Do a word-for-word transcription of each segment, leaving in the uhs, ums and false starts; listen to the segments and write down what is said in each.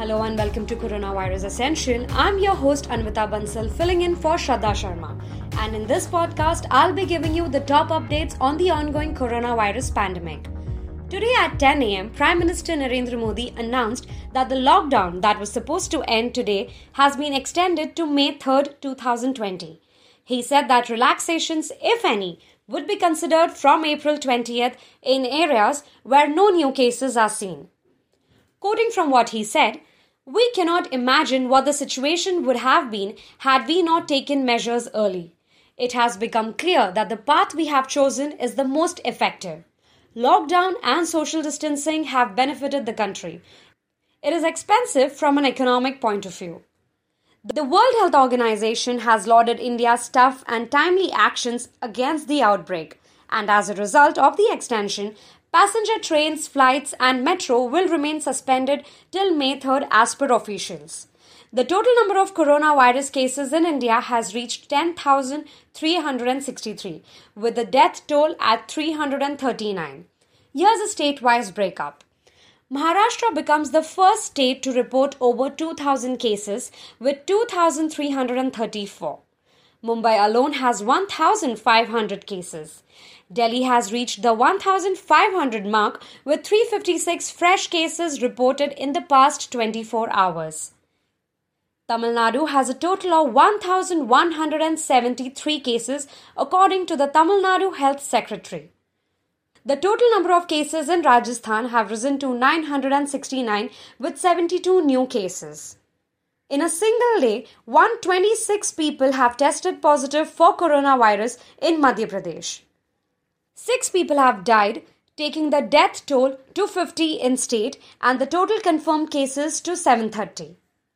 Hello and welcome to Coronavirus Essential. I'm your host Anvita Bansal, filling in for Shraddha Sharma. And in this podcast, I'll be giving you the top updates on the ongoing coronavirus pandemic. Today at ten a.m., Prime Minister Narendra Modi announced that the lockdown that was supposed to end today has been extended to May third, twenty twenty. He said that relaxations, if any, would be considered from April twentieth in areas where no new cases are seen. Quoting from what he said, "We cannot imagine what the situation would have been had we not taken measures early. It has become clear that the path we have chosen is the most effective. Lockdown and social distancing have benefited the country. It is expensive from an economic point of view." The World Health Organization has lauded India's tough and timely actions against the outbreak, and as a result of the extension, passenger trains, flights and metro will remain suspended till May third as per officials. The total number of coronavirus cases in India has reached ten thousand three hundred sixty-three, with the death toll at three hundred thirty-nine. Here's a state-wise breakup. Maharashtra becomes the first state to report over two thousand cases with two thousand three hundred thirty-four. Mumbai alone has one thousand five hundred cases. Delhi has reached the one thousand five hundred mark with three hundred fifty-six fresh cases reported in the past twenty-four hours. Tamil Nadu has a total of one thousand one hundred seventy-three cases according to the Tamil Nadu Health Secretary. The total number of cases in Rajasthan have risen to nine hundred sixty-nine with seventy-two new cases. In a single day, one hundred twenty-six people have tested positive for coronavirus in Madhya Pradesh. Six people have died, taking the death toll to fifty in state and the total confirmed cases to seven hundred thirty.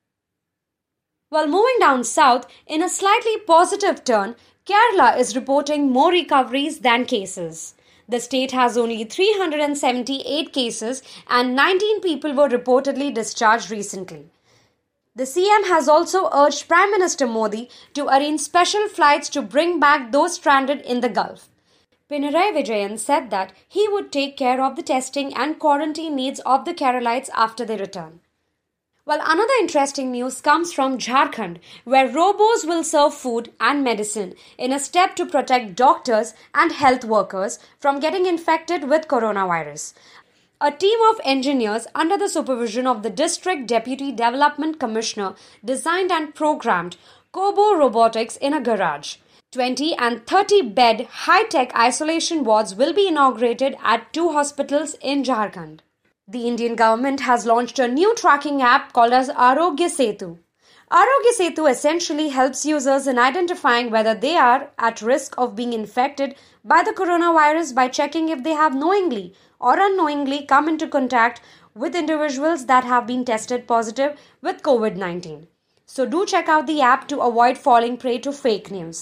While moving down south, in a slightly positive turn, Kerala is reporting more recoveries than cases. The state has only three hundred seventy-eight cases and nineteen people were reportedly discharged recently. The C M has also urged Prime Minister Modi to arrange special flights to bring back those stranded in the Gulf. Pinarayi Vijayan said that he would take care of the testing and quarantine needs of the Keralites after they return. Well, another interesting news comes from Jharkhand, where robos will serve food and medicine in a step to protect doctors and health workers from getting infected with coronavirus. A team of engineers under the supervision of the District Deputy Development Commissioner designed and programmed Kobo Robotics in a garage. twenty and thirty bed high-tech isolation wards will be inaugurated at two hospitals in Jharkhand. The Indian government has launched a new tracking app called as Arogya Setu. Arogya Setu essentially helps users in identifying whether they are at risk of being infected by the coronavirus by checking if they have knowingly or unknowingly come into contact with individuals that have been tested positive with covid nineteen. So do check out the app to avoid falling prey to fake news.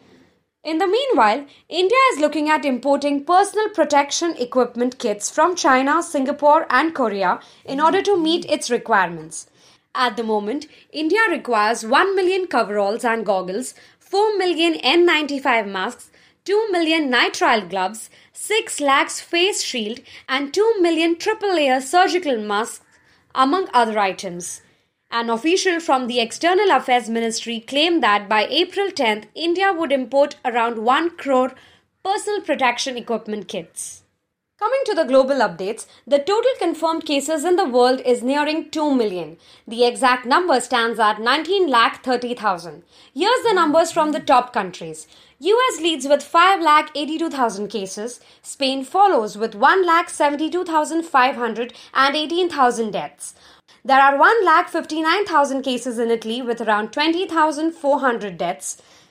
In the meanwhile, India is looking at importing personal protection equipment kits from China, Singapore and Korea in order to meet its requirements. At the moment, India requires one million coveralls and goggles, four million N ninety-five masks, two million nitrile gloves, six lakhs face shield and two million triple layer surgical masks, among other items. An official from the External Affairs Ministry claimed that by April tenth, India would import around one crore personal protection equipment kits. Coming to the global updates, the total confirmed cases in the world is nearing two million. The exact number stands at nineteen lakh thirty thousand. Here's the numbers from the top countries. U S leads with five lakh eighty-two thousand cases. Spain follows with one lakh seventy-two thousand five hundred and eighteen thousand deaths. There are one lakh fifty-nine thousand cases in Italy with around twenty thousand four hundred deaths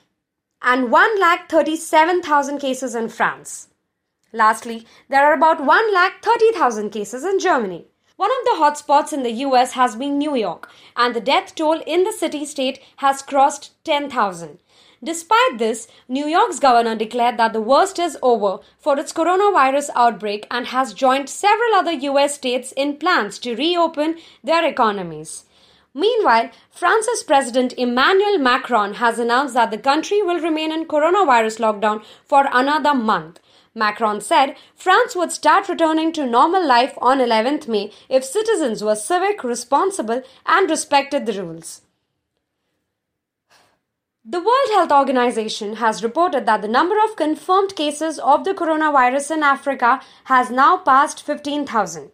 and one lakh thirty-seven thousand cases in France. Lastly, there are about one lakh thirty thousand cases in Germany. One of the hotspots in the U S has been New York, and the death toll in the city-state has crossed ten thousand. Despite this, New York's governor declared that the worst is over for its coronavirus outbreak and has joined several other U S states in plans to reopen their economies. Meanwhile, France's President Emmanuel Macron has announced that the country will remain in coronavirus lockdown for another month. Macron said France would start returning to normal life on eleventh May if citizens were civic, responsible, and respected the rules. The World Health Organization has reported that the number of confirmed cases of the coronavirus in Africa has now passed fifteen thousand.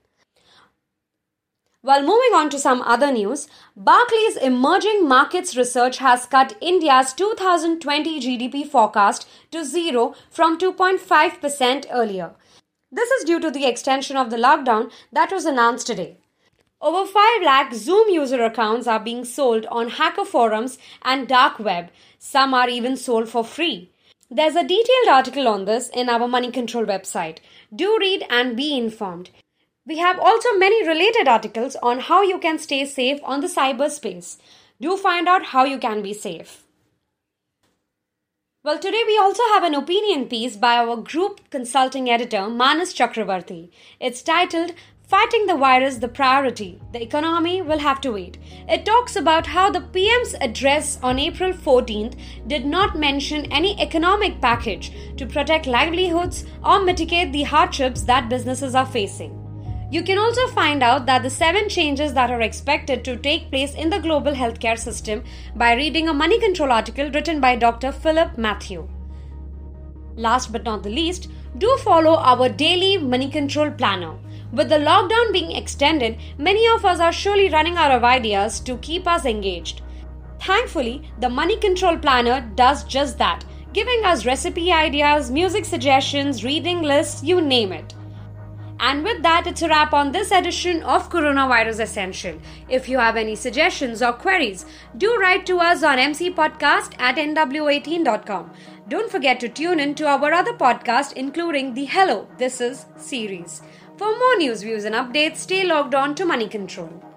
While moving on to some other news, Barclays Emerging Markets Research has cut India's two thousand twenty G D P forecast to zero from two point five percent earlier. This is due to the extension of the lockdown that was announced today. Over five lakh Zoom user accounts are being sold on hacker forums and dark web. Some are even sold for free. There's a detailed article on this in our Money Control website. Do read and be informed. We have also many related articles on how you can stay safe on the cyberspace. Do find out how you can be safe. Well, today we also have an opinion piece by our group consulting editor Manas Chakravarti. It's titled Fighting the Virus, the Priority. The Economy Will Have to Wait. It talks about how the P M's address on April fourteenth did not mention any economic package to protect livelihoods or mitigate the hardships that businesses are facing. You can also find out that the seven changes that are expected to take place in the global healthcare system by reading a Money Control article written by Doctor Philip Matthew. Last but not the least, do follow our daily Money Control planner. With the lockdown being extended, many of us are surely running out of ideas to keep us engaged. Thankfully, the Money Control planner does just that, giving us recipe ideas, music suggestions, reading lists, you name it. And with that, it's a wrap on this edition of Coronavirus Essential. If you have any suggestions or queries, do write to us on m c podcast at n w eighteen dot com. Don't forget to tune in to our other podcasts, including the Hello, This Is series. For more news, views, and updates, stay logged on to Money Control.